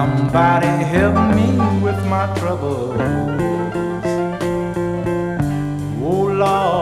Somebody help me with my troubles. Oh Lord.